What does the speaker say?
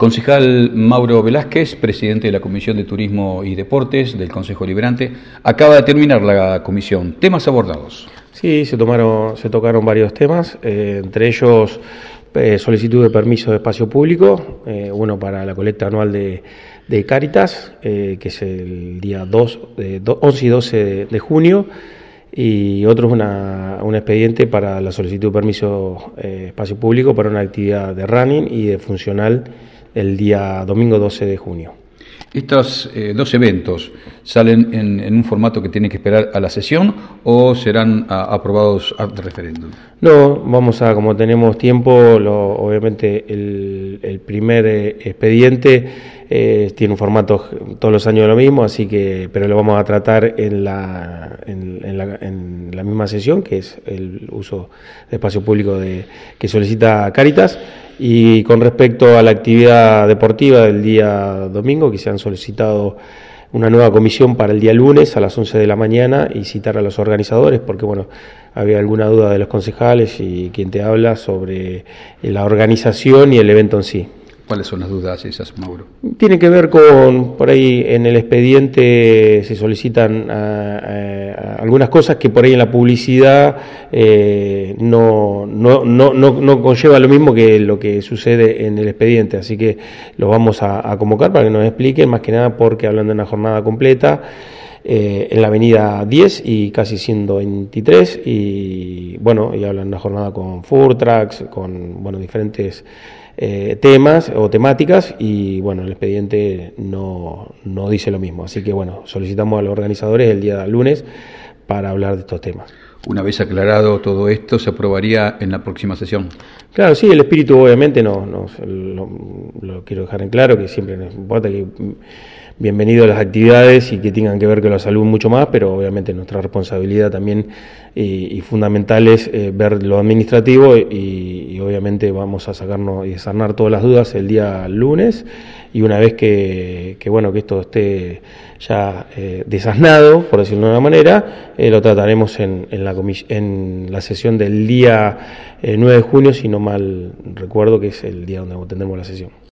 Concejal Mauro Velázquez, presidente de la Comisión de Turismo y Deportes del Consejo Deliberante, acaba de terminar la comisión. Temas abordados. Sí, se tocaron varios temas, entre ellos solicitud de permiso de espacio público, uno para la colecta anual de Cáritas, que es el día 11 y 12 de junio, y otro es un expediente para la solicitud de permiso espacio público para una actividad de running y de funcional el día domingo 12 de junio. ¿Estos dos eventos salen en un formato que tiene que esperar a la sesión o serán aprobados a referéndum? No, como tenemos tiempo, obviamente el primer expediente tiene un formato todos los años lo mismo, pero lo vamos a tratar en la misma sesión, que es el uso de espacio público que solicita Cáritas. Y con respecto a la actividad deportiva del día domingo, que se han solicitado una nueva comisión para el día lunes a las 11 de la mañana y citar a los organizadores, porque había alguna duda de los concejales y quien te habla sobre la organización y el evento en sí. ¿Cuáles son las dudas esas, Mauro? Tiene que ver con, por ahí en el expediente se solicitan algunas cosas que por ahí en la publicidad no conlleva lo mismo que lo que sucede en el expediente, así que los vamos a convocar para que nos expliquen, más que nada porque hablan de una jornada completa en la avenida 10 y casi 123 y hablan de una jornada con food trucks, con diferentes temas o temáticas y el expediente no dice lo mismo, así que solicitamos a los organizadores el día lunes para hablar de estos temas. Una vez aclarado todo esto, ¿se aprobaría en la próxima sesión? Claro, sí, el espíritu obviamente lo quiero dejar en claro, que siempre nos importa que bienvenido a las actividades y que tengan que ver con la salud mucho más, pero obviamente nuestra responsabilidad también y fundamental es ver lo administrativo y obviamente vamos a sacarnos y desarmar todas las dudas el día lunes y una vez que esto esté ya desasnado, por decirlo de una manera, lo trataremos en la sesión del día 9 de junio, si no mal recuerdo, que es el día donde tendremos la sesión.